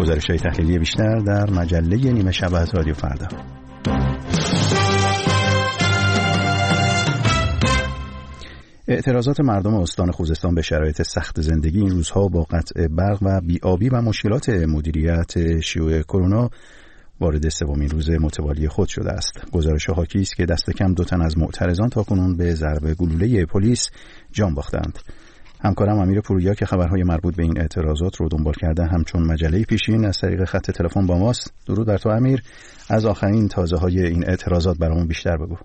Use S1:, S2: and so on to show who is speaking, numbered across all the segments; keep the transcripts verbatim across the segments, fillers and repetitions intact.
S1: گزارش‌های تحلیلی بیشتر در مجله نیمه شب از رادیو فردا. اعتراضات مردم استان خوزستان به شرایط سخت زندگی این روزها با قطع برق و بی‌آبی و مشکلات مدیریت شیوع کرونا وارد سومین روز متوالی خود شده است. گزارش حاکی است که دست کم دو تن از معترضان تاکنون به ضرب گلوله پلیس جان باختند. همکارم امیر پوریا که خبرهای مربوط به این اعتراضات رو دنبال کرده همچون مجله پیشین از طریق خط تلفن با ماست. درود بر تو امیر، از آخرین تازه‌های این اعتراضات برامون بیشتر بگو.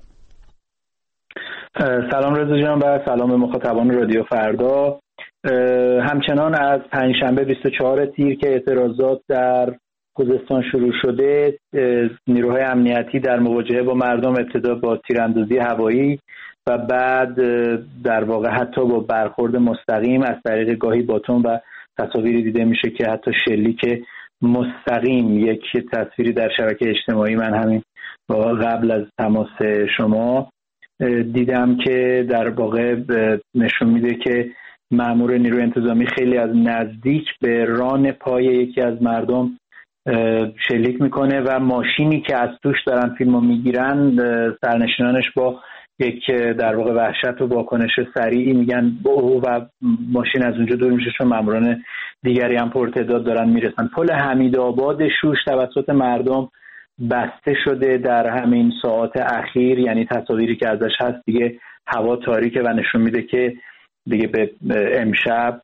S2: سلام رضا جان و سلام مخاطبان رادیو فردا. همچنان از پنجشنبه بیست و چهارم تیر که اعتراضات در خوزستان شروع شده، نیروهای امنیتی در مواجهه با مردم ابتدا با تیراندازی هوایی و بعد در واقع حتی با برخورد مستقیم از طریق گاهی باتون و تصاویری دیده میشه که حتی شلیک مستقیم، یک تصویری در شبکه اجتماعی من همین قبل از تماس شما دیدم که در واقع نشون میده که مأمور نیروی انتظامی خیلی از نزدیک به ران پای یکی از مردم شلیک میکنه و ماشینی که از توش دارن فیلمو میگیرن سرنشینانش با یک در واقع وحشت و واکنش سریعی میگن اوه و ماشین از اونجا دور میشه، چون ماموران دیگری هم پرتعداد دارن میرسن. پل حمیدآباد شوش توسط مردم بسته شده در همین ساعات اخیر، یعنی تصاویری که ازش هست دیگه هوا تاریکه و نشون میده که دیگه به امشب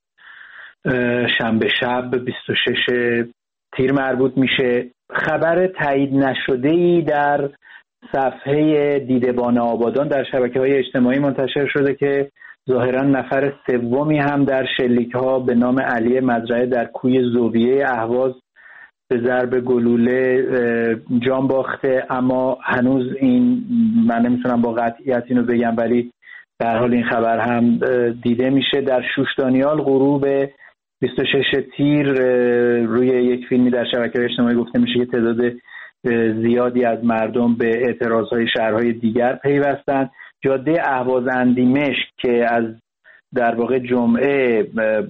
S2: شنبه شب بیست و ششم تیر مربوط میشه. خبر تایید نشده‌ای در صفحه دیدبان آبادان در شبکه‌های اجتماعی منتشر شده که ظاهراً نفر سومی هم در شلیک‌ها به نام علی مزرعه در کوی زوبیه اهواز به ضرب گلوله جان باخته، اما هنوز این من نمیتونم با قطعیت اینو بگم، ولی به هر حال این خبر هم دیده میشه. در شوشتانیال غروب بیست و ششم تیر روی یک فیلمی در شبکه‌های اجتماعی گفته میشه که تعداد زیادی از مردم به اعتراضهای شهرهای دیگر پیوستند. جاده اهواز اندیمشک که از در واقع جمعه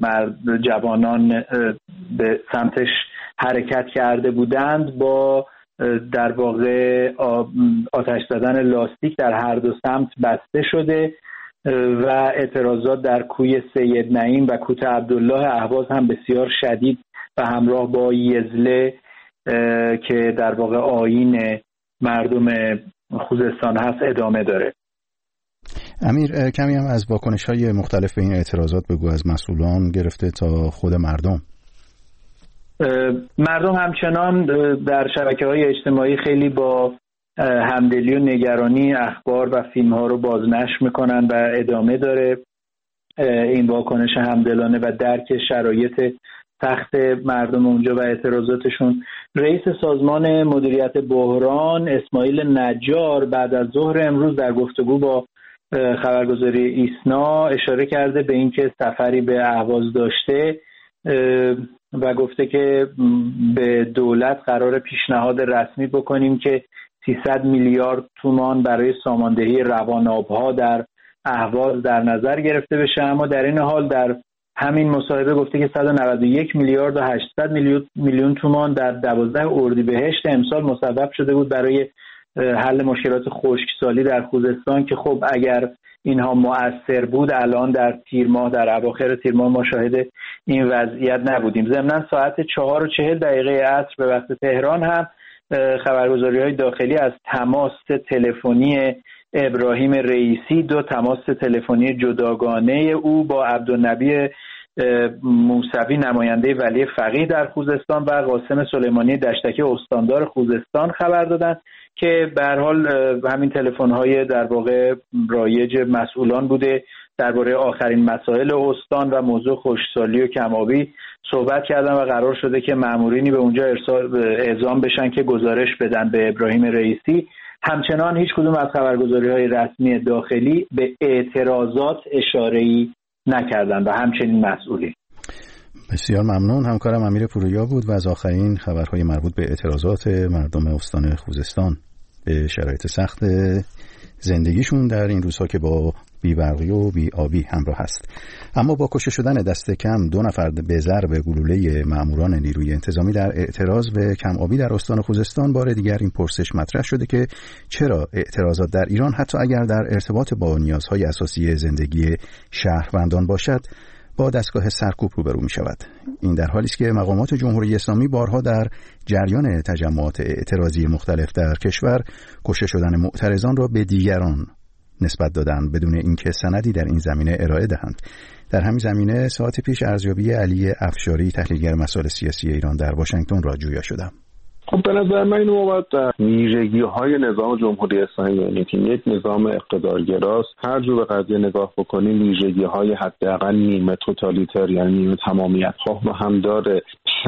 S2: جوانان به سمتش حرکت کرده بودند با در واقع آتش زدن لاستیک در هر دو سمت بسته شده و اعتراضات در کوی سید نعیم و کوت عبدالله اهواز هم بسیار شدید و همراه با یزله که در واقع آیین مردم خوزستان هست ادامه داره.
S1: امیر، کمی هم از واکنش‌های مختلف به این اعتراضات بگو، از مسئولان گرفته تا خود مردم.
S2: مردم همچنان در شبکه‌های اجتماعی خیلی با همدلی و نگرانی اخبار و فیلم‌ها رو بازنشر می‌کنن و ادامه داره این واکنش همدلانه و درک شرایط سخت مردم اونجا و اعتراضاتشون. رئیس سازمان مدیریت بحران اسماعیل نجار بعد از ظهر امروز در گفتگو با خبرگزاری ایسنا اشاره کرده به اینکه سفری به اهواز داشته و گفته که به دولت قرار پیشنهاد رسمی بکنیم که سیصد میلیارد تومان برای ساماندهی رواناب‌ها در اهواز در نظر گرفته بشه، اما در این حال در همین مصاحبه گفته که صد و نود و یک میلیارد و هشتصد میلیون تومان در دوازده اردیبهشت امسال مصوب شده بود برای حل مشکلات خشکسالی در خوزستان که خب اگر اینها مؤثر بود الان در تیر ماه در اواخر تیر ماه ما شاهد این وضعیت نبودیم. ضمناً ساعت چهار و چهل دقیقه عصر به وقت تهران هم خبرگزاری‌های داخلی از تماس تلفنی ابراهیم رئیسی، دو تماس تلفنی جداگانه او با عبدالنبی موسوی نماینده ولی فقیه در خوزستان و قاسم سلیمانی دشتکی استاندار خوزستان خبر دادند که به هر حال همین تلفن‌های در واقع رایج مسئولان بوده درباره آخرین مسائل استان و موضوع خشکسالی و کم‌آبی صحبت کردن و قرار شده که مامورینی به اونجا ارسال اعزام بشن که گزارش بدن به ابراهیم رئیسی. همچنان هیچ کدوم از خبرگزاری‌های رسمی داخلی به اعتراضات اشاره‌ای نکردن و همچنین مسئولی.
S1: بسیار ممنون. همکارم امیر پوریا بود و از آخرین خبرهای مربوط به اعتراضات مردم استان خوزستان به شرایط سخت زندگیشون در این روزها که با بی‌برقی و بی‌آبی همراه است. اما با کشته شدن دست کم دو نفر به ضرب گلوله ماموران نیروی انتظامی در اعتراض به کم آبی در استان خوزستان، بار دیگر این پرسش مطرح شده که چرا اعتراضات در ایران حتی اگر در ارتباط با نیازهای اساسی زندگی شهروندان باشد با دستگاه سرکوب روبرو می شود. این در حالی است که مقامات جمهوری اسلامی بارها در جریان تجمعات اعتراضی مختلف در کشور کشته شدن معترضان را به دیگران نسبت دادند بدون اینکه سندی در این زمینه ارائه دهند. در همین زمینه ساعت پیش ارزیابی علی افشاری، تحلیلگر مسائل سیاسی ایران در واشنگتن را جویا شدم.
S3: خب به نظر من اینو باید در ویژگی‌های نظام جمهوری اسلامی ببینید که یک نظام اقتدارگراست. هر جور به قضیه نگاه بکنیم ویژگی‌های حداقل نیمه توتالیتر یعنی نیمه تمامیت‌خواه رو هم داره.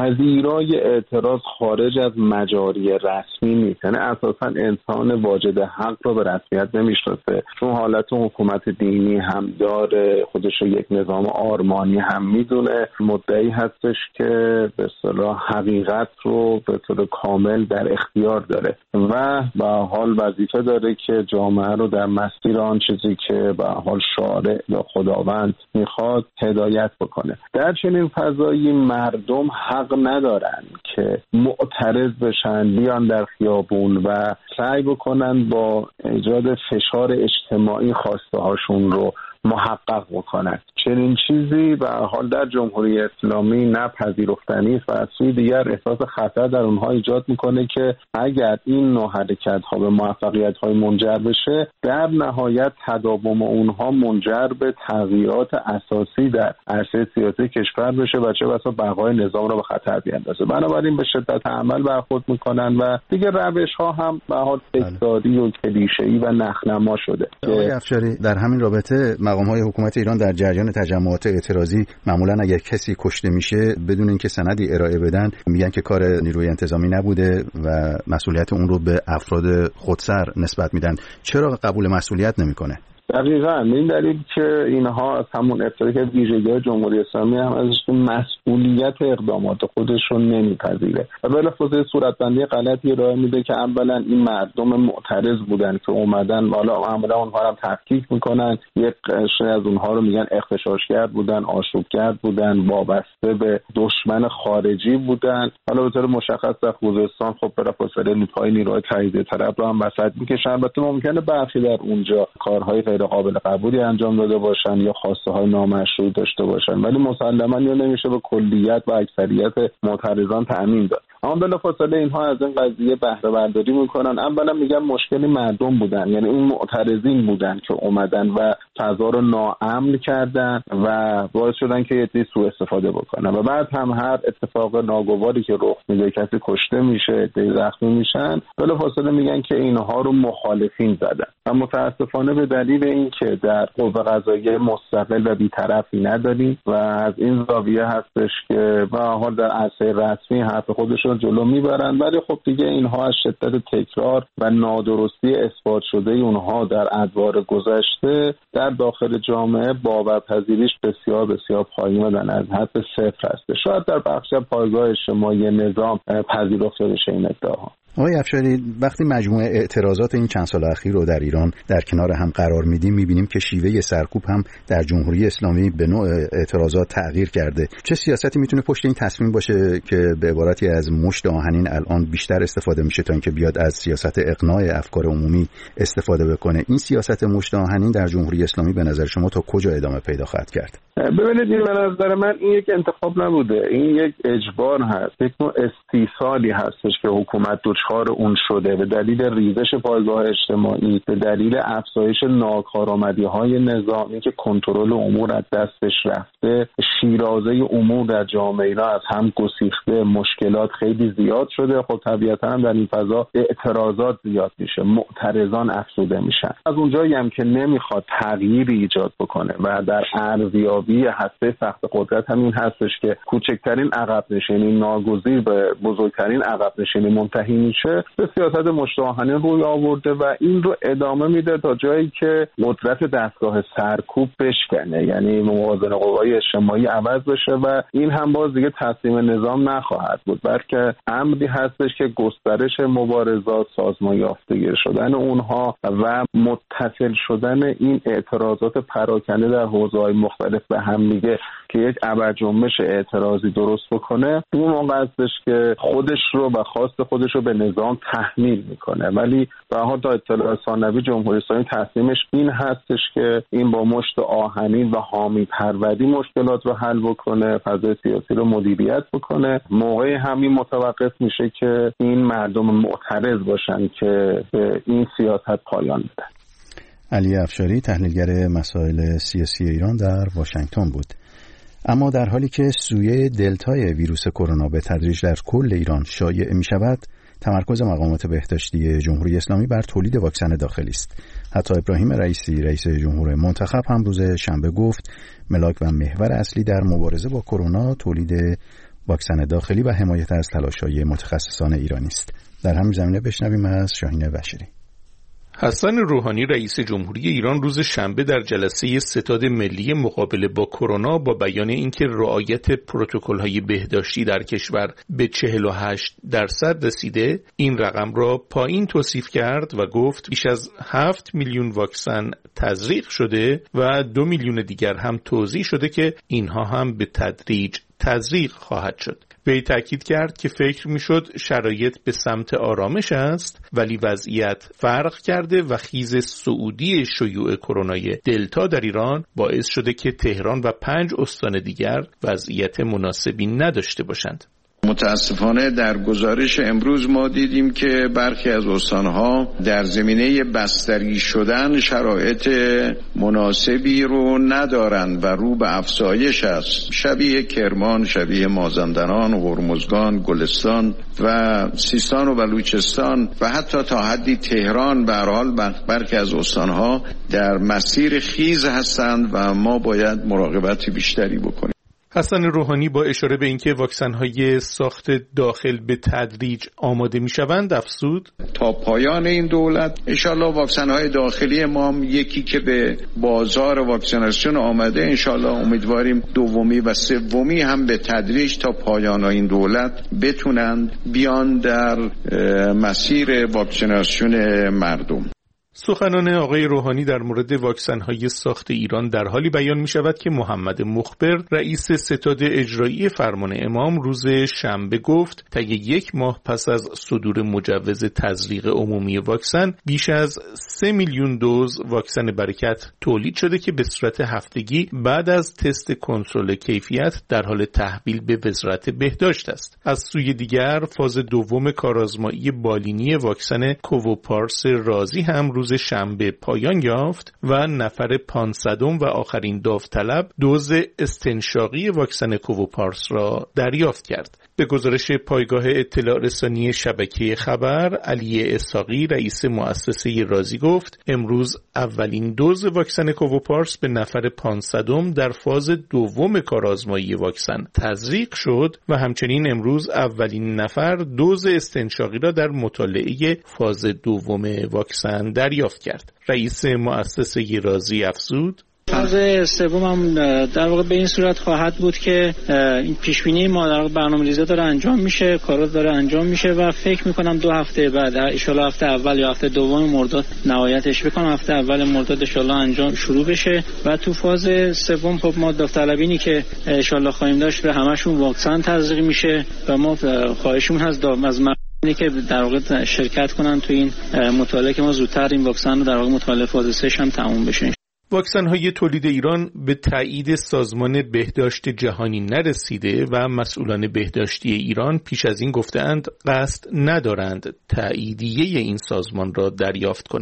S3: پذیرای اعتراض خارج از مجاری رسمی نیست، یعنی اساساً انسان واجد حق رو به رسمیت نمی‌شناسه، چون حالت حکومت دینی هم داره، خودش رو یک نظام آرمانی هم میدونه، مدعی هستش که به اصطلاح حقیقت رو به طور کامل در اختیار داره و به حال وظیفه داره که جامعه رو در مسیر آن چیزی که به حال شارع یا خداوند میخواد هدایت بکنه. در چنین فضایی مردم حق ندارن که معترض بشن، بیان در خیابون و سعی بکنن با ایجاد فشار اجتماعی خواسته هاشون رو محقق بکنند. چنین چیزی به حال در جمهوری اسلامی نپذیرفتنی است و از سوی دیگر احساس خطر در اونها ایجاد میکنه که اگر این نوع حرکت ها به موفقیت های منجر بشه، در نهایت تداوم اونها منجر به تغییرات اساسی در عرصه سیاسی کشور بشه و چه بسا بقای نظام را به خطر بیاندازه. بنابراین به شدت عمل برخورد میکنن و دیگه روش ها هم به حال تکراری و کلیشه‌ای و نخنما شده.
S1: آقای افشاری، در همین رابطه مقام‌های حکومت ایران در جریان تجمعات اعتراضی معمولاً اگر کسی کشته میشه بدون اینکه سندی ارائه بدن میگن که کار نیروی انتظامی نبوده و مسئولیت اون رو به افراد خودسر نسبت میدن. چرا قبول مسئولیت نمیکنه؟
S3: دقیقاً این دلیل که اینها از همون ابتدا که ویژگی جمهوری اسلامی هم از مسئولیت اقدامات خودش رو نمیپذیره و بلافاصله صورتبندی غلطی ارائه میده که اولا این مردم معترض بودن که اومدن، حالا معمولا اونها رو تفکیک میکنن، یک قشر از اونها رو میگن اغتشاشگر بودن، آشوبگر بودن، وابسته به دشمن خارجی بودن. حالا به طور مشخص در خوزستان خب بلافاصله نیروهای نیروهای تایید طرف رو هم وسط میکشن. البته ممکنه برخی در اونجا کارهای قابل قبولی انجام داده باشن یا خواسته های نامشروع داشته باشن، ولی مسلماً یا نمیشه به کلیت و اکثریت معترضان تأمین داد. اما بلافاصله اینها از این قضیه بهره برداری میکنن. اولا میگن مشکلی مردم بودن، یعنی این معترضین بودن که اومدن و فضا رو ناامن کردن و باعث شدن که یه سوء استفاده بکنن و بعد هم هر اتفاق ناگواری که رخ میده، کسی کشته میشه، عده‌ای زخمی میشن، بلافاصله میگن که اینها رو مخالفین زدن و متاسفانه به دلیل اینکه در قوه قضاییه مستقل و بی‌طرفی نداریم و از این زاویه هستش که به حال در عرصه رسمی حرف خودشون جلو میبرن، ولی خب دیگه اینها از شدت تکرار و نادرستی اثبات شده اونها در ادوار گذشته در داخل جامعه باورپذیریش بسیار بسیار پایین و در از حد صفر هست. شاید در بخش پایگاه اجتماعی نظام پذیرفته بشه این ادعاها.
S1: آقای افشاری، وقتی مجموعه اعتراضات این چند سال اخیر رو در ایران در کنار هم قرار میدیم میبینیم که شیوه سرکوب هم در جمهوری اسلامی به نوع اعتراضات تغییر کرده. چه سیاستی میتونه پشت این تصمیم باشه که به عبارتی از مشت آهنین الان بیشتر استفاده میشه تا اینکه بیاد از سیاست اقناع افکار عمومی استفاده بکنه؟ این سیاست مشت آهنین در جمهوری اسلامی به نظر شما تا کجا ادامه پیدا خواهد کرد؟
S3: ببینید، این به نظر من این یک انتخاب نبوده، این یک اجبار هست، یک نوع استیصالی هستش که حکومت دچار اون شده به دلیل ریزش پایگاه اجتماعی، به دلیل افزایش ناکارآمدی‌های نظامی که کنترل امور از دستش رفته، شیرازه امور در جامعه را از هم گسیخته، مشکلات خیلی زیاد شده. خب طبیعتاً هم در این فضا اعتراضات زیاد میشه، معترضان افزوده میشن. از اونجایی هم که نمیخواد تغییری ایجاد بکنه و در ارزیابی ویژگی هسته سخت قدرت همین هستش که کوچکترین عقب نشینی ناگزیر به بزرگترین عقب نشینی منتهی میشه، به سیاست مشت آهنین روی آورده و این رو ادامه میده تا جایی که قدرت دستگاه سرکوب بشکنه، یعنی موازنه قوای اجتماعی عوض بشه و این هم باز دیگه تسلیم نظام نخواهد بود، بلکه امری هستش که گسترش مبارزات، سازمان یافتگی شدن اونها و متصل شدن این اعتراضات پراکنده در حوزه‌های مختلف به هم دیگه که یک ابرجنبش اعتراضی درست بکنه، اون موقع هستش که خودش رو و خواست خودش رو به نظام تحمیل میکنه. ولی به هر حال تا اطلاع ثانوی جمهوری اسلامی تصمیمش این هستش که این با مشت آهنین و حامی پروری مشکلات رو حل بکنه، فضای سیاسی رو مدیریت بکنه. موقع همین متوقف میشه که این مردم معترض باشن که این سیاست پایان بده.
S1: علی افشاری، تحلیلگر مسائل سیاسی ایران در واشنگتن بود. اما در حالی که سویه دلتای ویروس کرونا به تدریج در کل ایران شایع می شود، تمرکز مقامات بهداشتی جمهوری اسلامی بر تولید واکسن داخلی است. حتی ابراهیم رئیسی، رئیس جمهور منتخب، هم روز شنبه گفت ملاک و محور اصلی در مبارزه با کرونا تولید واکسن داخلی و حمایت از تلاش‌های متخصصان ایرانی است. در همین زمینه بشنویم از شاهین بشری.
S4: حسن روحانی رئیس جمهوری ایران روز شنبه در جلسه ستاد ملی مقابله با کرونا با بیان اینکه رعایت پروتکل‌های بهداشتی در کشور به چهل و هشت درصد رسیده، این رقم را پایین توصیف کرد و گفت بیش از هفت میلیون واکسن تزریق شده و دو میلیون دیگر هم توزیع شده که اینها هم به تدریج تزریق خواهد شد. وی تاکید کرد که فکر میشد شرایط به سمت آرامش است، ولی وضعیت فرق کرده و خیز صعودی شیوع کرونای دلتا در ایران باعث شده که تهران و پنج استان دیگر وضعیت مناسبی نداشته باشند.
S5: متاسفانه در گزارش امروز ما دیدیم که برخی از استانها در زمینه بستری شدن شرایط مناسبی رو ندارند و رو به افزایش است. شبیه کرمان، شبیه مازندران، هرمزگان، گلستان و سیستان و بلوچستان و حتی تا حدی تهران به هر حال برخی از استانها در مسیر خیز هستند و ما باید مراقبت بیشتری بکنیم.
S4: حسن روحانی با اشاره به اینکه واکسن‌های ساخت داخل به تدریج آماده می‌شوند افزود
S5: تا پایان این دولت انشالله واکسن‌های داخلی ما هم یکی که به بازار واکسیناسیون آمده، انشالله امیدواریم دومی و سومی هم به تدریج تا پایان این دولت بتونن بیان در مسیر واکسیناسیون مردم.
S4: سخنان آقای روحانی در مورد واکسن‌های ساخت ایران در حالی بیان می‌شود که محمد مخبر رئیس ستاد اجرایی فرمان امام روز شنبه گفت طی یک ماه پس از صدور مجوز تزریق عمومی واکسن بیش از سه میلیون دوز واکسن برکت تولید شده که به صورت هفتگی بعد از تست کنترل کیفیت در حال تحویل به وزارت بهداشت است. از سوی دیگر فاز دوم کارآزمایی بالینی واکسن کووپارس رازی هم روز شنبه پایان یافت و نفر پانصدم و آخرین داوطلب دوز استنشاقی واکسن کووپارس را دریافت کرد. به گزارش پایگاه اطلاع رسانی شبکه خبر، علی اسحاقی رئیس مؤسسه رازی گفت امروز اولین دوز واکسن کووپارس به نفر پانصدم در فاز دوم کارآزمایی واکسن تزریق شد و همچنین امروز اولین نفر دوز استنشاقی را در مطالعه فاز دوم واکسن دریافت کرد. رئیس مؤسسه رازی افزود
S6: فاز سوم هم در واقع به این صورت خواهد بود که این پیشبینی ما در برنامه‌ریزی داره انجام میشه، کارا داره انجام میشه و فکر میکنم دو هفته بعد ان شاءالله هفته اول یا هفته دوم مرداد نهایتش بکنم هفته اول مرداد ان شاءالله انجام شروع بشه و تو فاز سوم خب ما داوطلبینی که ان شاءالله خواهیم داشت به همشون واکسن تزریق میشه و ما خواهشمون هست از اینه که در واقع شرکت کنن تو این مطالعه که ما زودتر این واکسن رو در واقع مطالعه فاز سه هم تموم بشه.
S4: واکسن‌های تولید ایران به تایید سازمان بهداشت جهانی نرسیده و مسئولان بهداشتی ایران پیش از این گفتند قصد ندارند تاییدیه این سازمان را دریافت کنند.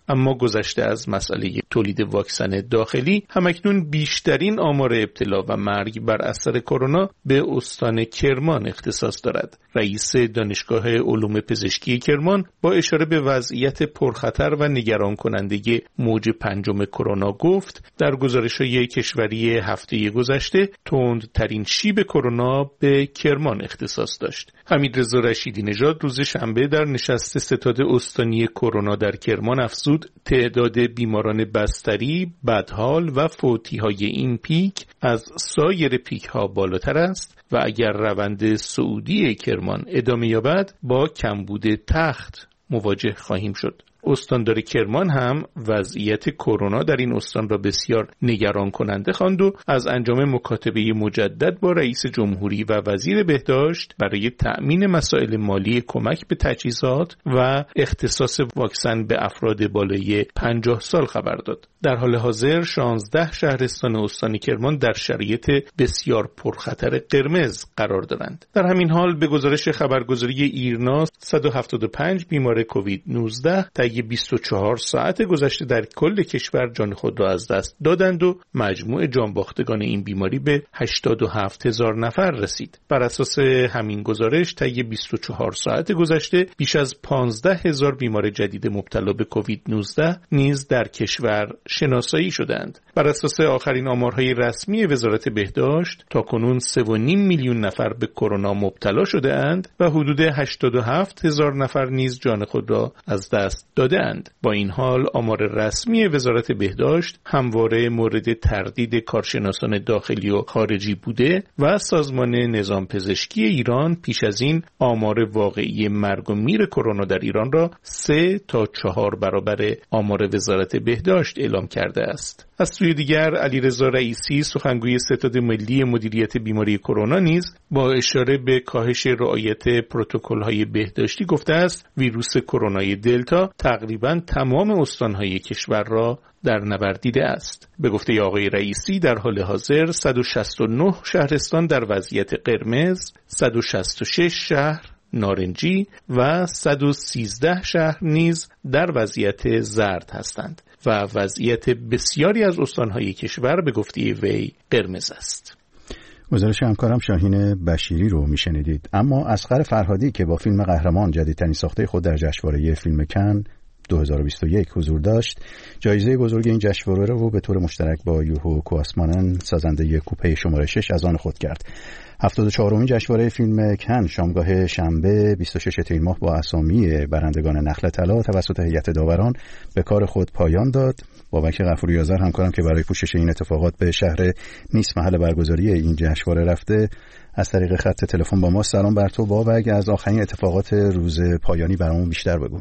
S4: اما گذشته از مسئله تولید واکسن داخلی، همکنون بیشترین آمار ابتلا و مرگ بر اثر کرونا به استان کرمان اختصاص دارد. رئیس دانشگاه علوم پزشکی کرمان با اشاره به وضعیت پرخطر و نگران کننده موج پنجم کرونا گفت در گزارش‌های کشوری هفته گذشته تندترین شیب کرونا به کرمان اختصاص داشت. حمیدرضا رشیدی نژاد روز شنبه در نشست ستاد استانی کرونا در کرمان افزود تعداد بیماران بستری، بدحال و فوتی‌های این پیک از سایر پیک‌ها بالاتر است و اگر روند صعودی کرمان ادامه یابد با کمبود تخت مواجه خواهیم شد. استاندار کرمان هم وضعیت کرونا در این استان را بسیار نگران کننده خواند و از انجام مکاتبه مجدد با رئیس جمهوری و وزیر بهداشت برای تأمین مسائل مالی کمک به تجهیزات و اختصاص واکسن به افراد بالای پنجاه سال خبر داد. در حال حاضر شانزده شهرستان استان کرمان در شرایط بسیار پرخطر قرمز قرار دارند. در همین حال به گزارش خبرگزاری ایرنا صد و هفتاد و پنج بیمار کووید نوزده طی بیست و چهار ساعت گذشته در کل کشور جان خود را از دست دادند و مجموع جانباختگان این بیماری به هشتاد و هفت هزار نفر رسید. بر اساس همین گزارش طی بیست و چهار ساعت گذشته بیش از پانزده هزار بیمار جدید مبتلا به کووید نوزده نیز در کشور شناسایی شدند. بر اساس آخرین آمارهای رسمی وزارت بهداشت تاکنون سه و نیم میلیون نفر به کرونا مبتلا شده اند و حدود هشتاد و هفت هزار نفر نیز جان خود را از دست دادند. با این حال آمار رسمی وزارت بهداشت همواره مورد تردید کارشناسان داخلی و خارجی بوده و سازمان نظام پزشکی ایران پیش از این آمار واقعی مرگ و میر کرونا در ایران را سه تا چهار برابر آمار وزارت بهداشت اعلام کرده است. از سوی دیگر علیرضا رئیسی سخنگوی ستاد ملی مدیریت بیماری کرونا نیز با اشاره به کاهش رعایت پروتکل‌های بهداشتی گفته است ویروس کرونای دلتا تقریباً تمام استان‌های کشور را در نبرد دیده است. به گفته آقای رئیسی در حال حاضر صد و شصت و نه شهرستان در وضعیت قرمز، صد و شصت و شش شهر نارنجی و صد و سیزده شهر نیز در وضعیت زرد هستند و وضعیت بسیاری از استان‌های کشور به گفته وی قرمز است.
S1: گزارش همکارم شاهین بشیری رو میشنیدید. اما اصغر فرهادی که با فیلم قهرمان جدیدترین ساخته خود در جشنواره فیلم کن دو هزار و بیست و یک حضور داشت، جایزه بزرگ این جشنواره رو به طور مشترک با یوهو کواسمانن سازنده کوپه شماره شش از آن خود کرد. هفتاد و چهارمین جشنواره فیلم کن شامگاه شنبه بیست و شش تیر ماه با اسامی برندگان نخل طلا توسط هیئت داوران به کار خود پایان داد. بابک غفوری آذر همکارم که برای پوشش این اتفاقات به شهر نیس محل برگزاری این جشنواره رفته از طریق خط تلفن با ما. سلام بر تو بابک، از آخرین اتفاقات روز پایانی برامون بیشتر بگو.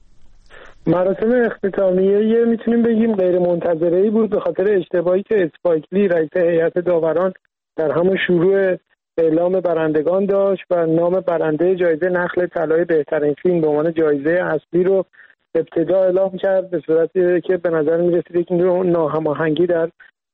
S7: مراسم اختتامیه میتونیم بگیم غیر منتظره‌ای بود به خاطر اشتباهی که اسپایک لی رئیس هیئت داوران در همون شروع اعلام برندگان داشت و نام برنده جایزه نخل طلای بهترین فیلم به عنوان جایزه اصلی رو ابتدا اعلام کرد، به صورتی که به نظر می‌رسید یک ناهماهنگی در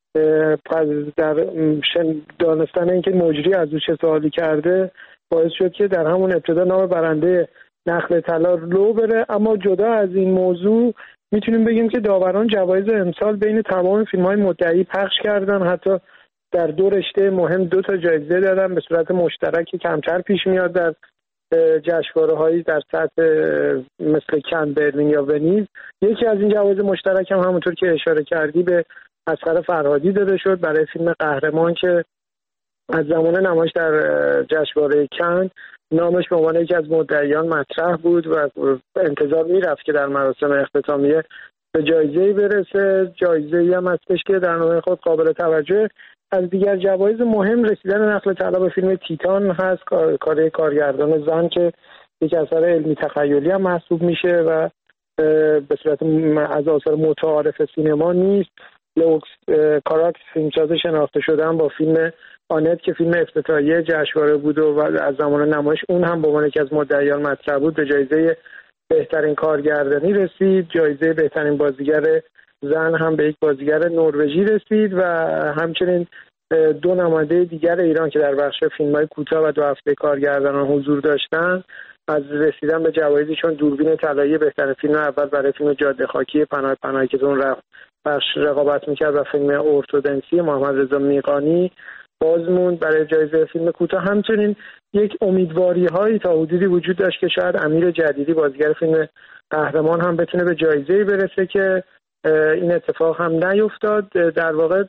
S7: در دانستن اینکه مجری از او چه سوالی کرده باعث شد که در همون ابتدا نام برنده نخل طلا لو بره. اما جدا از این موضوع میتونیم بگیم که داوران جوایز امسال بین تمام فیلم‌های مدعی پخش کردن، حتی در دو رشته مهم دو تا جایزه دادن به صورت مشترکی کمتر پیش میاد در جشنواره‌هایی در سطح مثل کن، برلین یا ونیز. یکی از این جوایز مشترک هم همونطور که اشاره کردی به اصغر فرهادی داده شد برای فیلم قهرمان که از زمان نمایش در جشنواره کن نامش به عنوان یکی از مدعیان مطرح بود و انتظار میرفت که در مراسم اختتامیه به جایزه‌ای برسه. جایزه‌ای هم هستش که در نوع خود قابل توجه. از دیگر جوایز مهم رسیدن نخل طلا به فیلم تیتان هست، کار کارگردان زن که یک اثر علمی تخیلی هم محسوب میشه و به صورت از آثار متعارف سینما نیست. لوکس کاراکس فیلمساز شناخته شدن با فیلم آنت که فیلم افتتاحیه جشنواره بود و از زمان نمایش اون هم به عنوان یکی از مدعیان مطرح بود به جایزه بهترین کارگردانی رسید. جایزه بهترین بازیگر زن هم به یک بازیگر نروژی رسید و همچنین دو نماینده دیگر ایران که در بخش فیلم‌های کوتاه و دو هفته کارگردانان حضور داشتن از رسیدن به جوایزی چون دوربین طلایی بهترین فیلم اول برای فیلم جاده خاکی پناه پناهی که اون رفت بخش رقابت میکرد و فیلم ارتودنسی محمد رضا میقانی بازموند برای جایزه فیلم کوتاه. همچنین یک امیدواری هایی تا حدودی وجود داشت که شاید امیر جدیدی بازیگر فیلم قهرمان هم بتونه به جایزه برسه که این اتفاق هم نیفتاد. در واقع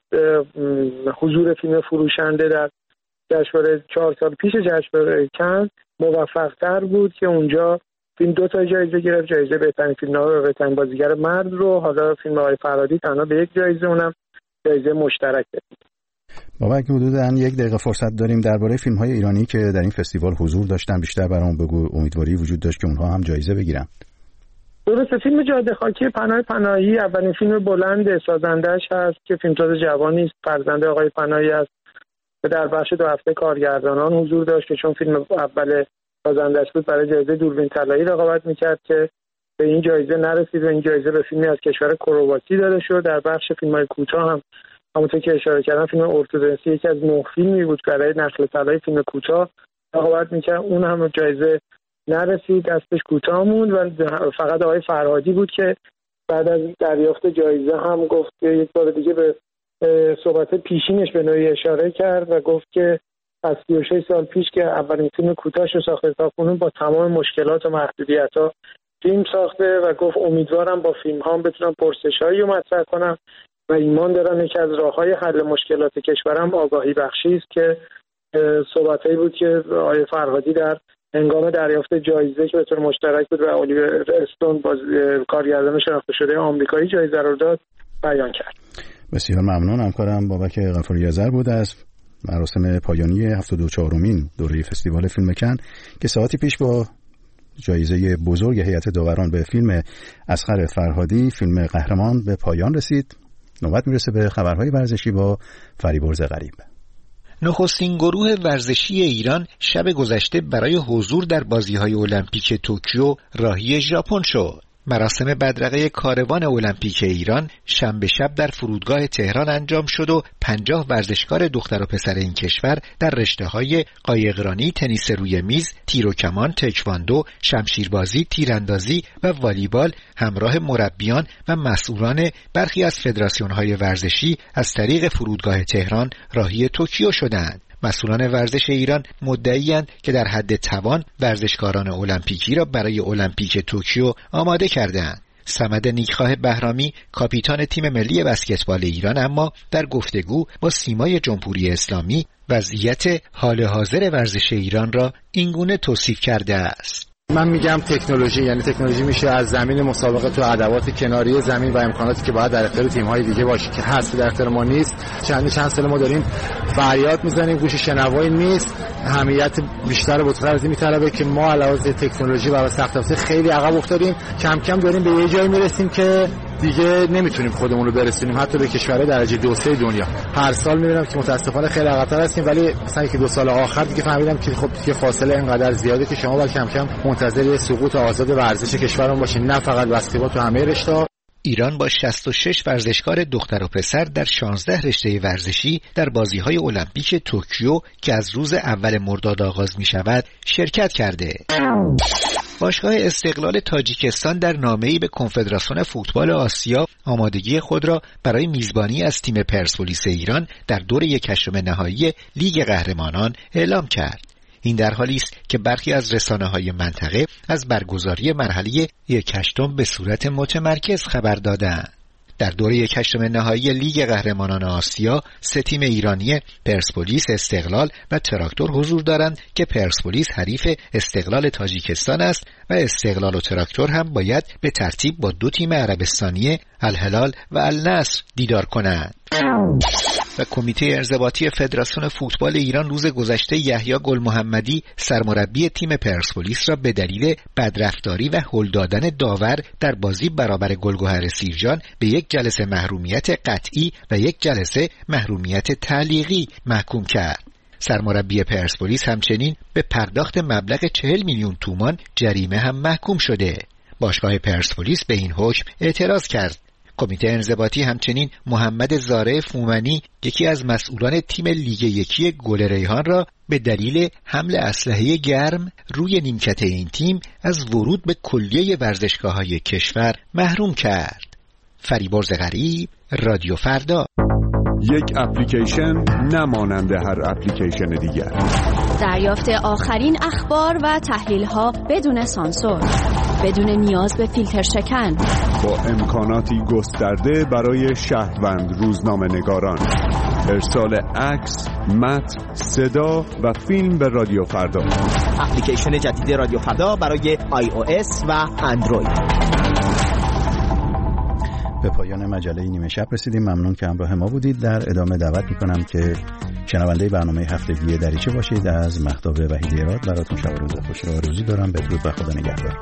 S7: حضور فیلم فروشنده در جشنواره چهار سال پیش جشنواره کن موفق تر بود که اونجا فیلم دو تا جایزه گرفت، جایزه بهترین فیلم نامه و بهترین بازیگر مرد رو. حالا فیلم آقای فرهادی تنها به یک جایزه، اونم جایزه مشترک بود.
S1: بابا اگه حدوداً یک دقیقه فرصت داریم درباره فیلم‌های ایرانی که در این فستیوال حضور داشتن بیشتر برام بگو. امیدواری وجود داشت که اونها هم جایزه بگیرن.
S7: درسته، فیلم جاده خاکی پناه پناهی اولین فیلم بلند سازندش هست که فیلمساز جوانی است، فرزند آقای پناهی است که در بخش دو هفته کارگردانان حضور داشت که چون فیلم اول سازندش بود برای جایزه دوربین طلایی رقابت میکرد که به این جایزه نرسید و این جایزه به فیلمی از کشور کرواسی داده شد. در بخش فیلم‌های کوتاه هم همونطور که اشاره کردم فیلم ارتودنسی یکی از نه فیلمی بود که برای نخل طلای فیلم کوتاه رقابت میکرد، اون هم جایزه نرسید، دستش کوتاه موند و فقط آقای فرهادی بود که بعد از دریافت جایزه هم گفت یک بار دیگه به صحبت پیشینش به نوعی اشاره کرد و گفت که از سی و شش سال پیش که اولین فیلم کوتاهش رو ساخته تا کنون با تمام مشکلات و محدودیت‌ها فیلم ساخته و گفت امیدوارم با فیلم ها بتونم پرسش‌هایی رو مطرح کنم و ایمان دارم یکی از راه‌های حل مشکلات کشورم آگاهی بخشی است که صحبتایی بود که آقای فرهادی در هنگام دریافت جایزه که به طور مشترک بود و الیور استون باز کارگردان شناخته شده آمریکایی جایزه رو داد بیان کرد.
S1: بسیار ممنون. همکارم بابک غفاری آذر بود از مراسم پایانی هفتاد و چهارمین دوره فستیوال فیلم کن که ساعتی پیش با جایزه بزرگ هیئت داوران به فیلم اصغر فرهادی فیلم قهرمان به پایان رسید. نوبت میرسه به خبرهای ورزشی با فریبرز غریب.
S8: نخستین گروه ورزشی ایران شب گذشته برای حضور در بازی‌های المپیک توکیو راهی ژاپن شد. مراسم بدرقه کاروان المپیک ایران شنبه شب در فرودگاه تهران انجام شد و پنجاه ورزشکار دختر و پسر این کشور در رشته‌های قایقرانی، تنیس روی میز، تیر و کمان، تکواندو، شمشیربازی، تیراندازی و والیبال همراه مربیان و مسئولان برخی از فدراسیون‌های ورزشی از طریق فرودگاه تهران راهی توکیو شدند. مسئولان ورزش ایران مدعی‌اند که در حد توان ورزشکاران المپیکی را برای المپیک توکیو آماده کردند. صمد نیکخواه بهرامی کاپیتان تیم ملی بسکتبال ایران اما در گفتگو با سیمای جمهوری اسلامی وضعیت حال حاضر ورزش ایران را اینگونه توصیف کرده است:
S9: من میگم تکنولوژی، یعنی تکنولوژی میشه از زمین مسابقه تو ادوات کناری زمین و امکاناتی که باید در اختیار تیم‌های دیگه باشه که هست در اختیار ما نیست. چند چند سال ما داریم فریاد میزنیم، گوش شنوایی نیست. اهمیت بیشتر و بزرگتر از این میطلبه که ما علاوه تکنولوژی و سخت افزاری خیلی عقب افتادیم. کم کم داریم به یه جایی میرسیم که دیگه نمیتونیم خودمون رو برسونیم حتی به کشورهای درجه دو سه دنیا. هر سال میبینم که متاسفانه خیلی عقب‌تر هستیم، ولی مثلا که دو سال آخر دیگه فهمیدم که خب دیگه فاصله اینقدر زیاده که شما باید کم کم منتظر سقوط آزاد ورزش کشورمون باشین، نه فقط بسکتبال، تو همه رشته‌ها.
S8: ایران با شصت و شش ورزشکار دختر و پسر در شانزده رشته ورزشی در بازی‌های المپیک توکیو که از روز اول مرداد آغاز می‌شود شرکت کرده. باشگاه استقلال تاجیکستان در نامه‌ای به کنفدراسیون فوتبال آسیا آمادگی خود را برای میزبانی از تیم پرسپولیس ایران در دور یک هشتم نهایی لیگ قهرمانان اعلام کرد. این در حالی است که برخی از رسانه‌های منطقه از برگزاری مرحله یک هشتم به صورت متمرکز خبر دادند. در دوره یک هشتم نهایی لیگ قهرمانان آسیا سه تیم ایرانی پرسپولیس، استقلال و تراکتور حضور دارند که پرسپولیس حریف استقلال تاجیکستان است و استقلال و تراکتور هم باید به ترتیب با دو تیم عربستانی الهلال و النصر دیدار کنند. و کمیته ارتباطی فدراسیون فوتبال ایران روز گذشته یحیی گل محمدی سرمربی تیم پرسپولیس را به دلیل بدرفتاری و هل دادن داور در بازی برابر گلگهر سیرجان به یک جلسه محرومیت قطعی و یک جلسه محرومیت تعلیقی محکوم کرد. سرمربی پرسپولیس همچنین به پرداخت مبلغ چهل میلیون تومان جریمه هم محکوم شده. باشگاه پرسپولیس به این حکم اعتراض کرد. کمیته انضباطی همچنین محمد زارع فومنی یکی از مسئولان تیم لیگ یکی گل ریحان را به دلیل حمل اسلحه گرم روی نیمکت این تیم از ورود به کلیه ورزشگاه‌های کشور محروم کرد. فریبرز غریب، رادیو فردا.
S10: یک اپلیکیشن نمانند هر اپلیکیشن دیگر.
S11: دریافت آخرین اخبار و تحلیل‌ها بدون سانسور، بدون نیاز به فیلتر شکن،
S10: با امکاناتی گسترده برای شهروند روزنامه‌نگاران. ارسال عکس، متن، صدا و فیلم به رادیو فردا.
S12: اپلیکیشن جدید رادیو فردا برای آی او اس و اندروید.
S1: به پایان مجله نیمه شب رسیدیم. ممنون که همراه ما بودید. در ادامه دعوت میکنم که شنونده برنامه هفتگی دریچه باشید. از مهتاب وحیدی اراد براتون شب و روز خوش رو آرزو دارم. بدرود و خدا نگهدار.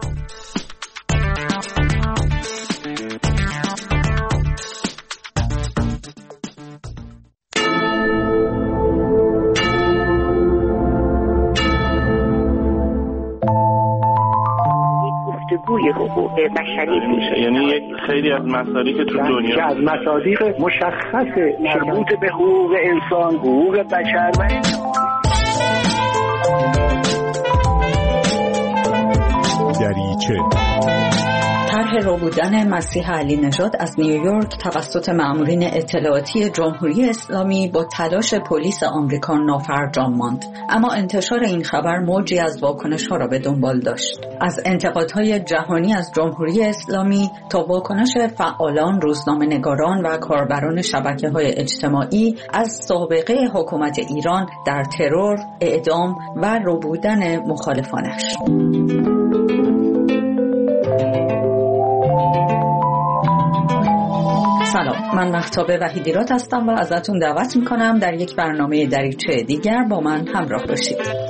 S13: گفتگوی حقوق بشری میشه،
S14: یعنی یک خیلی از مسائلی که تو دنیا
S15: که از مصادیق مشخص مربوط به حقوق انسان، حقوق بشر و
S10: دریچه.
S16: طرح ربودن مسیح علی نژاد از نیویورک توسط مأمورین اطلاعاتی جمهوری اسلامی با تلاش پلیس آمریکا نافرجام ماند، اما انتشار این خبر موجی از واکنش‌ها را به دنبال داشت، از انتقادهای جهانی از جمهوری اسلامی تا واکنش فعالان، روزنامه‌نگاران و کاربران شبکه‌های اجتماعی از سابقه حکومت ایران در ترور، اعدام و ربودن مخالفانش. سلام، من مهتاب وحیدی راد هستم و ازتون دعوت میکنم در یک برنامه دریچه دیگر با من همراه باشید.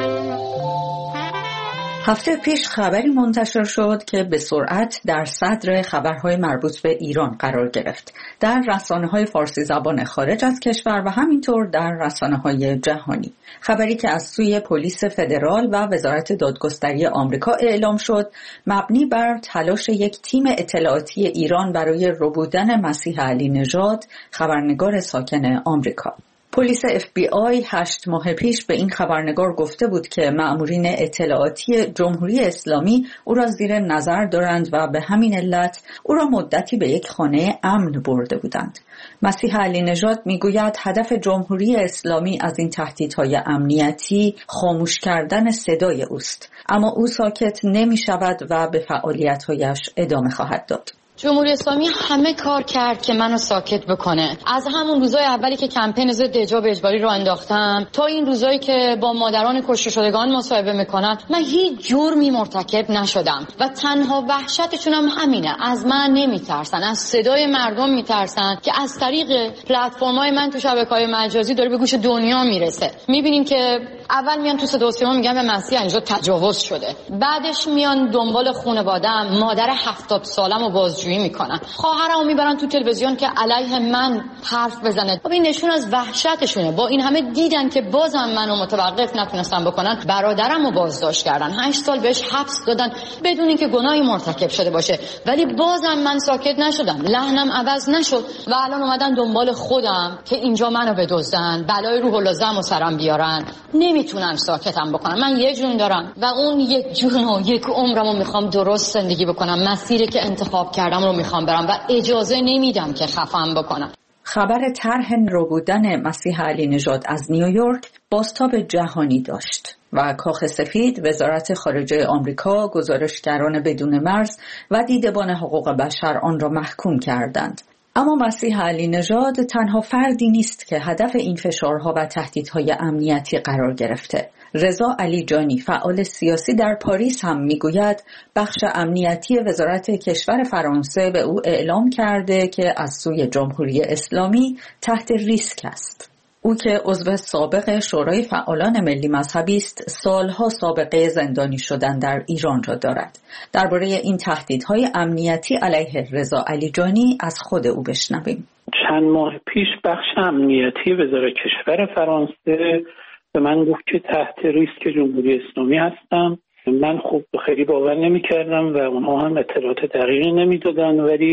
S16: هفته پیش خبری منتشر شد که به سرعت در صدر خبرهای مربوط به ایران قرار گرفت، در رسانه‌های فارسی زبان خارج از کشور و همینطور در رسانه‌های جهانی. خبری که از سوی پلیس فدرال و وزارت دادگستری آمریکا اعلام شد، مبنی بر تلاش یک تیم اطلاعاتی ایران برای ربودن مسیح علی نژاد، خبرنگار ساکن آمریکا. پلیس اف بی آی هشت ماه پیش به این خبرنگار گفته بود که مأمورین اطلاعاتی جمهوری اسلامی او را زیر نظر دارند و به همین علت او را مدتی به یک خانه امن برده بودند. مسیح علی نژاد میگوید هدف جمهوری اسلامی از این تهدیدهای امنیتی خاموش کردن صدای اوست، اما او ساکت نمی شود و به فعالیت‌هایش ادامه خواهد داد.
S17: جمهوری اسلامی همه کار کرد که منو ساکت بکنه. از همون روزای اولی که کمپین ضد حجاب اجباری رو انداختم تا این روزایی که با مادران کشته شدگان مصاحبه میکنن، من هیچ جرمی مرتکب نشدم و تنها وحشتشون هم همینه، از من نمیترسن، از صدای مردم میترسن که از طریق پلتفرم‌های من تو شبکه‌های مجازی داره به گوش دنیا میرسه. میبینیم که اول میان تو صدا و سیما میگن به مسیح اینجا تجاوز شده، بعدش میان دنبال خانواده‌ام، مادر هفتاد سالمو بازجویی میکنن، خواهرمو میبرن تو تلویزیون که علیه من حرف بزنه. خب این نشون از وحشتشونه. با این همه دیدن که بازم منو متوقف نتونستن بکنن، برادرمو بازداشت کردن، هشت سال بهش حبس دادن بدون اینکه گناهی مرتکب شده باشه، ولی بازم من ساکت نشدم، لحنم عوض نشد و الان اومدن دنبال خودم که اینجا منو بدزدن، بلای روح اللازم و سرم بیارن. نمیتونن ساکتم بکنن. من یه جون دارم و اون یک جون و یک عمرمو میخوام درست زندگی بکنم، مسیری که انتخاب کردم رو میخوام برم و اجازه نمیدم که خفم بکنم.
S16: خبر طرح ربودن مسیح علی نژاد از نیویورک بازتاب جهانی داشت و کاخ سفید، وزارت خارجه آمریکا، گزارشگران بدون مرز و دیدبان حقوق بشر آن را محکوم کردند. اما مسیح علی نژاد تنها فردی نیست که هدف این فشارها و تهدیدهای امنیتی قرار گرفته. رضا علیجانی، فعال سیاسی در پاریس، هم میگوید بخش امنیتی وزارت کشور فرانسه به او اعلام کرده که از سوی جمهوری اسلامی تحت ریسک است. او که عضو سابق شورای فعالان ملی مذهبی است، سالها سابقه زندانی شدن در ایران را دارد. درباره این تهدیدهای امنیتی علیه رضا علیجانی از خود او بشنویم.
S2: چند ماه پیش بخش امنیتی وزارت کشور فرانسه به من گفت که تحت ریسک جمهوری اسلامی هستم. من خوب خیلی باور نمی کردم و اونها هم اطلاعات دقیقی نمی دادن، ولی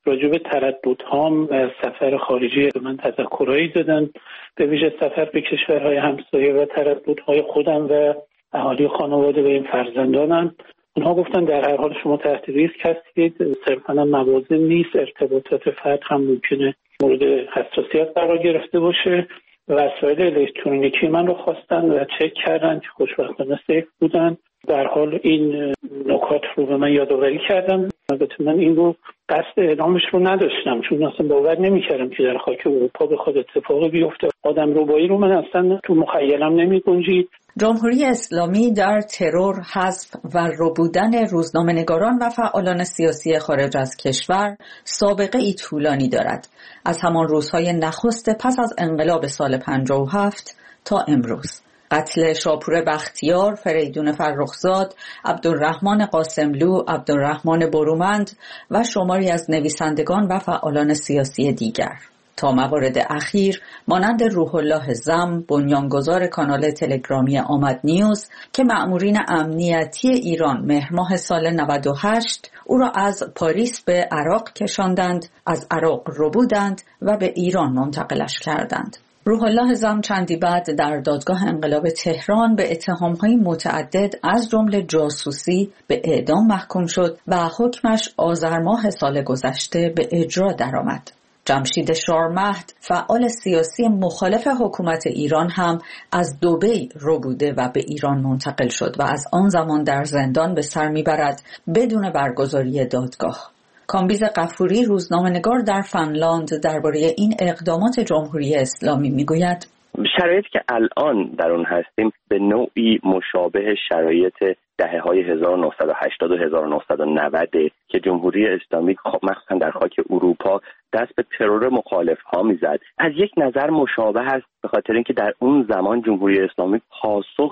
S18: راجع به ترددهام و سفر خارجی به من تذکرایی دادن، به ویژه سفر به کشورهای همسایه و ترددهای خودم و اهالی خانواده و این فرزندانم. اونها گفتن در هر حال شما تحت ریسک هستید، صرفاً موازه نیست، ارتباطات فرد هم ممکنه مورد حساسیت قرار گرفته باشه. وسایل الکترونیکی من رو خواستن و چک کردن که خوشبختانه سیف بودن. در حال این نکات رو به من یادآوری کردن. البته من این رو قصد اعلامش رو نداشتم، چون اصلا باور نمی‌کردم که در خاک اروپا بخواد اتفاقی بیفته. آدم ربایی رو من اصلا تو مخیلم نمی‌گنجید.
S16: جمهوری اسلامی در ترور، حذف و ربودن روزنامه‌نگاران و فعالان سیاسی خارج از کشور سابقه ای طولانی دارد. از همان روزهای نخست پس از انقلاب سال پنجاه و هفت تا امروز. قتل شاپور بختیار، فریدون فرخزاد، عبدالرحمن قاسملو، عبدالرحمن برومند و شماری از نویسندگان و فعالان سیاسی دیگر. تا موارد اخیر مانند روح الله زم، بنیانگذار کانال تلگرامی آمد نیوز که مأمورین امنیتی ایران مهر ماه سال نود و هشت او را از پاریس به عراق کشاندند، از عراق ربودند و به ایران منتقلش کردند. روح الله زم چندی بعد در دادگاه انقلاب تهران به اتهام‌های متعدد از جمله جاسوسی به اعدام محکوم شد و حکمش آذر ماه سال گذشته به اجرا درآمد. جمشید شارمهد، فعال سیاسی مخالف حکومت ایران هم از دبی ربوده و به ایران منتقل شد و از آن زمان در زندان به سر میبرد بدون برگزاری دادگاه. کامبیز غفوری، روزنامه‌نگار در فنلاند، درباره این اقدامات جمهوری اسلامی میگوید:
S19: شرایطی که الان در اون هستیم به نوعی مشابه شرایط دهه‌های هزار و نهصد و هشتاد و هزار و نهصد و نود که جمهوری اسلامی مخصوصا در خاک اروپا دست به ترور مخالف ها میزد. از یک نظر مشابه است، به خاطر اینکه در اون زمان جمهوری اسلامی پاسخ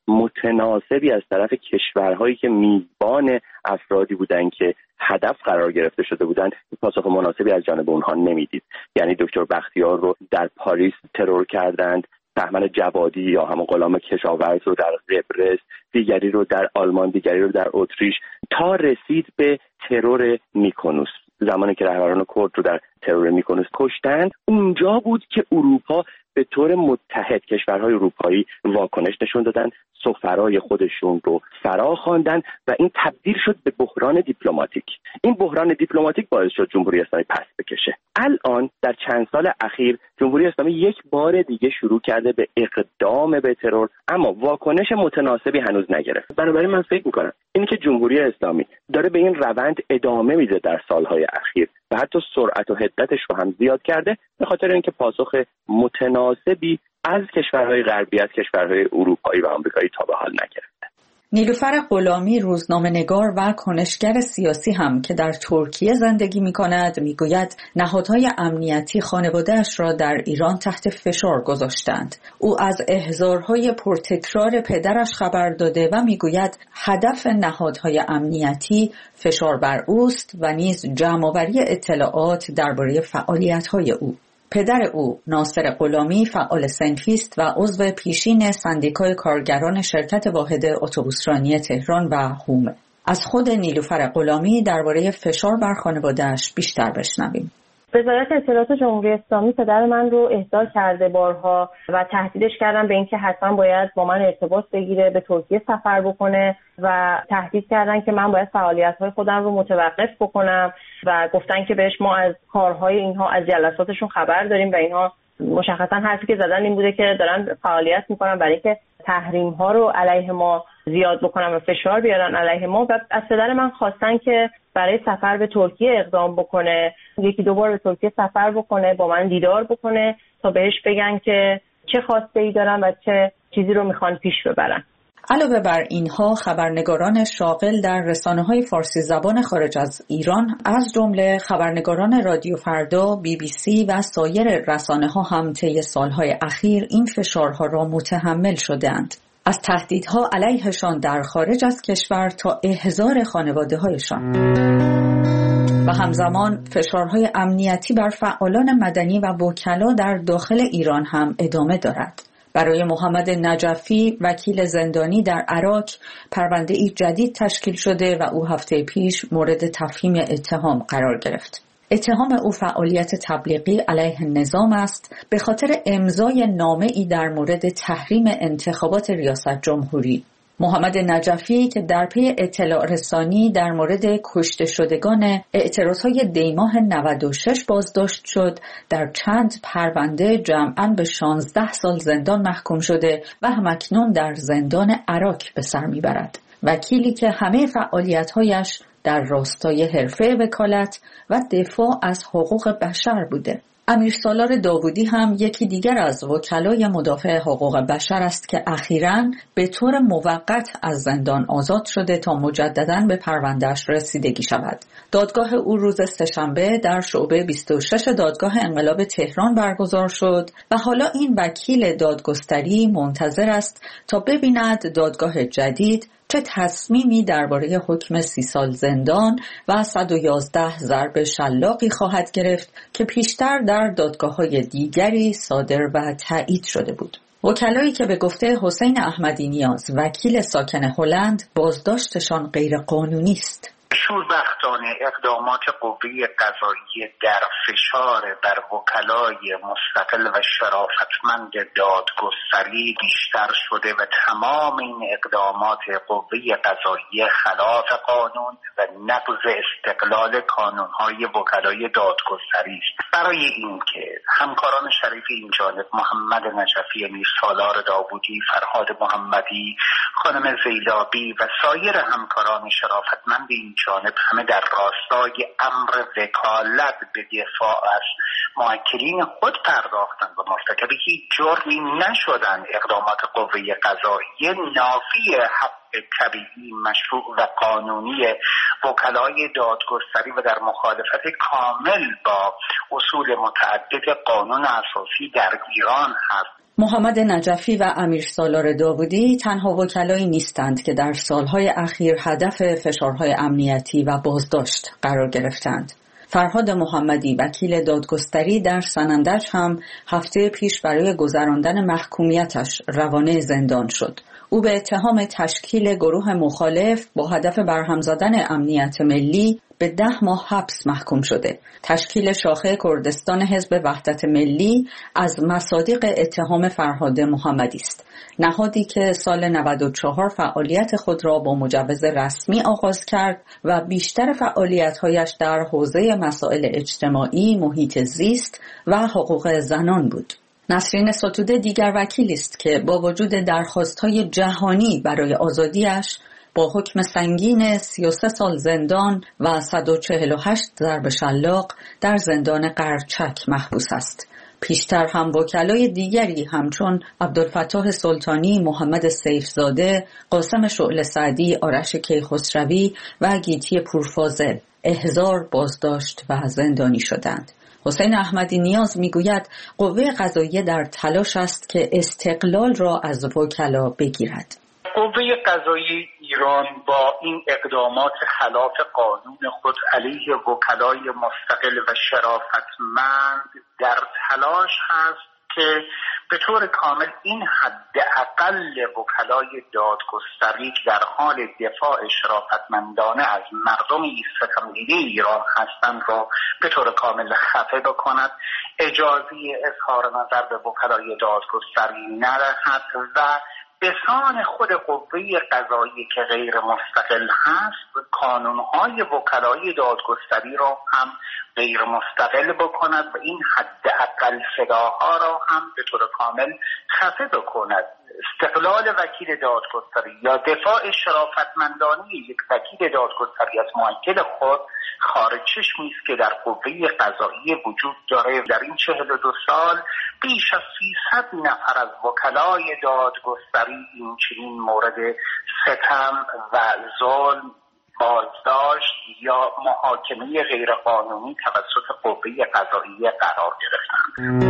S19: متناسبی از طرف کشورهایی که میزبان افرادی بودند که هدف قرار گرفته شده بودند، پاسخ مناسبی از جانب اونها نمیدید. یعنی دکتر بختیار رو در پاریس ترور کردند، بهمن جوادی یا همون غلام کشاورز رو در قبرس، دیگری رو در آلمان، دیگری رو در اتریش، تا رسید به ترور میکونوس. زمانی که رهبران کرد رو در ترور میکونوس کشتند، اونجا بود که اروپا به طور متحد کشورهای اروپایی واکنش نشون دادن، سفرای خودشون رو فرا خواندن و این تبدیل شد به بحران دیپلماتیک. این بحران دیپلماتیک باعث شد جمهوری اسلامی پس بکشه. الان در چند سال اخیر جمهوری اسلامی یک بار دیگه شروع کرده به اقدام به ترور، اما واکنش متناسبی هنوز نگرفت. بنابراین من فکر میکنم اینی که جمهوری اسلامی داره به این روند ادامه میده در سالهای اخیر و حتی سرعت و حدتش رو هم زیاد کرده، به خاطر اینکه پاسخ متناسبی از کشورهای غربی، از کشورهای اروپایی و آمریکایی تا به حال نگرفته.
S16: نیلوفر غلامی، روزنامه‌نگار و کنشگر سیاسی هم که در ترکیه زندگی می‌کند، می‌گوید نهادهای امنیتی خانواده‌اش را در ایران تحت فشار گذاشتند. او از احضارهای پرتکرار پدرش خبر داده و می‌گوید هدف نهادهای امنیتی فشار بر اوست و نیز جمع‌آوری اطلاعات درباره فعالیت‌های او. پدر او، ناصر غلامی، فعال صنفیست و عضو پیشین سندیکای کارگران شرکت واحد اتوبوسرانی تهران و هومه. از خود نیلوفر غلامی درباره فشار بر خانواده‌اش بیشتر بشنویم.
S20: وزارت اطلاعات جمهوری اسلامی پدر من رو احضار کرده بارها و تهدیدش کردن به اینکه حتما باید با من ارتباط بگیره، به ترکیه سفر بکنه و تهدید کردن که من باید فعالیت‌های خودم رو متوقف بکنم و گفتن که بهش ما از کارهای اینها، از جلساتشون خبر داریم و اینها مشخصا حرفی که زدن این بوده که دارن فعالیت میکنن برای که تحریم‌ها رو علیه ما زیاد بکنن و فشار بیارن علیه ما و از پدر من خواستن که برای سفر به ترکیه اقدام بکنه، یکی دو بار به ترکیه سفر بکنه، با من دیدار بکنه تا بهش بگن که چه خواسته‌ای دارن و چه چیزی رو میخوان پیش ببرن.
S16: علاوه بر اینها خبرنگاران شاغل در رسانه‌های فارسی زبان خارج از ایران از جمله خبرنگاران رادیو فردا، بی بی سی و سایر رسانه‌ها هم طی سالهای اخیر این فشارها را متحمل شده‌اند. از تهدیدها علیهشان در خارج از کشور تا احضار خانواده‌هایشان و همزمان فشارهای امنیتی بر فعالان مدنی و وکلا در داخل ایران هم ادامه دارد. برای محمد نجفی، وکیل زندانی در عراق، پرونده‌ای جدید تشکیل شده و او هفته پیش مورد تفهیم اتهام قرار گرفت. اتهام او فعالیت تبلیغی علیه نظام است به خاطر امضای نامه‌ای در مورد تحریم انتخابات ریاست جمهوری. محمد نجفی که در پی اطلاع رسانی در مورد کشته شدگان اعتراضهای دیماه نود و شش بازداشت شد، در چند پرونده جمعاً به شانزده سال زندان محکوم شده و همکنون در زندان عراق به سر میبرد. وکیلی که همه فعالیت‌هایش در راستای حرفه وکالت و دفاع از حقوق بشر بوده. امیرسالار داوودی هم یکی دیگر از وکلای مدافع حقوق بشر است که اخیراً به طور موقت از زندان آزاد شده تا مجدداً به پروندهش رسیدگی شود. دادگاه او روز سه‌شنبه در شعبه بیست و شش دادگاه انقلاب تهران برگزار شد و حالا این وکیل دادگستری منتظر است تا ببیند دادگاه جدید چه تصمیمی درباره حکم سی سال زندان و صد و یازده ضرب شلاقی خواهد گرفت که پیشتر در دادگاه‌های دیگری صادر و تایید شده بود. وکلایی که به گفته حسین احمدی نیاز وکیل ساکن هلند بازداشتشان غیر قانونی است.
S21: شوربختانه اقدامات قوه قضاییه در فشار بر وکلای مستقل و شرافتمند دادگستری بیشتر شده و تمام این اقدامات قوه قضاییه خلاف قانون و نقض استقلال کانونهای وکلای دادگستری است. برای اینکه همکاران شریف این جانب محمد نجفی، امیرسالار داوودی، فرهاد محمدی، خانم زیلابی و سایر همکاران شرافتمند این جانب همه در راستای امر وکالت به دفاع از موکلین خود پرداختند و مرتکب هیچ جرمی نشدند، اقدامات قوه قضاییه نافی حق طبیعی مشروع و قانونی وکلای دادگستری و در مخالفت کامل با اصول متعدد قانون اساسی در ایران هست.
S16: محمد نجفی و امیرسالار داوودی تنها وکلایی نیستند که در سالهای اخیر هدف فشارهای امنیتی و بازداشت قرار گرفتند. فرهاد محمدی وکیل دادگستری در سنندج هم هفته پیش برای گذراندن محکومیتش روانه زندان شد. او به اتهام تشکیل گروه مخالف با هدف برهم زدن امنیت ملی به ده ماه حبس محکوم شده. تشکیل شاخه کردستان حزب وحدت ملی از مصادیق اتهام فرهاد محمدی است. نهادی که سال نود و چهار فعالیت خود را با مجوز رسمی آغاز کرد و بیشتر فعالیت‌هایش در حوزه مسائل اجتماعی، محیط زیست و حقوق زنان بود. نسرین ستوده دیگر وکیلی است که با وجود درخواست‌های جهانی برای آزادیش با حکم سنگین سی و سه سال زندان و صد و چهل و هشت ضرب شلاق در زندان قرچک محبوس است. پیشتر هم وکلای دیگری همچون عبدالفتاح سلطانی، محمد سیفزاده، قاسم شعله سعدی، آرش کیخسروی و گیتی پورفاضل احضار، بازداشت و زندانی شدند. حسین احمدی نیاز میگوید قوه قضاییه در تلاش است که استقلال را از وکلا بگیرد.
S21: قوه قضاییه ایران با این اقدامات خلاف قانون خود علیه وکلای مستقل و شرافتمند در تلاش هست که به طور کامل این حداقل وکلای دادگستری در حال دفاع شرافتمندانه از مردم ستمدیده ایران هستند را به طور کامل خفه بکند، اجازه اظهار نظر به وکلای دادگستری ندهد و به سان خود قوه قضاییه که غیر مستقل هست کانونهای وکلای دادگستری را هم غیر مستقل بکند و این حداقل صداها را هم به طور کامل خفه بکند. استقلال وکیل دادگستری یا دفاع شرافتمندانه یک وکیل دادگستری از موکل خود خارج چشمی است که در قوه قضاییه وجود داره. در این چهل و دو سال بیش از سیصد نفر از وکلای دادگستری این چنین مورد ستم و ظلم، بازداشت یا محاکمه غیرقانونی توسط قوه قضاییه قرار گرفتند.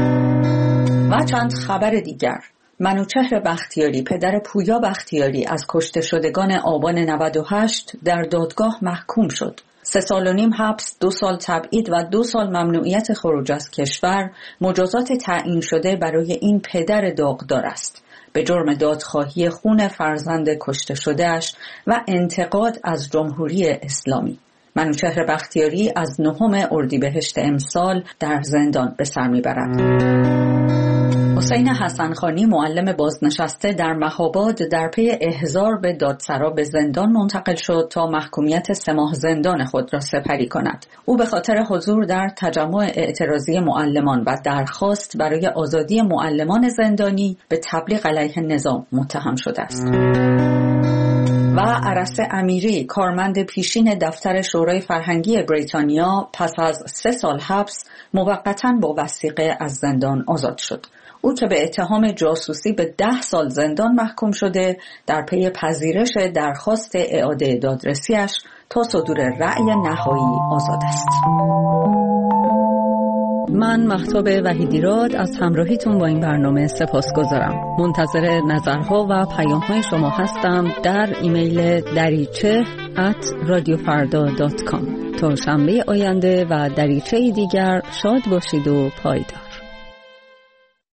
S16: و چند خبر دیگر. منوچهر بختیاری پدر پویا بختیاری از کشته شدگان آبان نود و هشت در دادگاه محکوم شد. سه سال و نیم حبس، دو سال تبعید و دو سال ممنوعیت خروج از کشور مجازات تعیین شده برای این پدر داغدار است به جرم دادخواهی خون فرزند کشته شده‌اش و انتقاد از جمهوری اسلامی. منوچهر بختیاری از نهم اردیبهشت امسال در زندان به سر میبرد. حسین حسنخانی معلم بازنشسته در مهاباد در پی احضار به دادسرا به زندان منتقل شد تا محکومیت سه ماه زندان خود را سپری کند. او به خاطر حضور در تجمع اعتراضی معلمان و درخواست برای آزادی معلمان زندانی به تبلیغ علیه نظام متهم شده است. و عرس امیری، کارمند پیشین دفتر شورای فرهنگی بریتانیا، پس از سه سال حبس موقتاً با وثیقه از زندان آزاد شد. او که به اتهام جاسوسی به ده سال زندان محکوم شده، در پی پذیرش درخواست اعاده دادرسیش تا صدور رأی نهایی آزاد است. من مهتاب وحیدیراد از همراهیتون با این برنامه سپاسگزارم. منتظر نظرها و پیام‌های شما هستم در ایمیل دریچه ات رادیو فردا دات کام. تا شنبه آینده و دریچه دیگر شاد باشید و پایدار.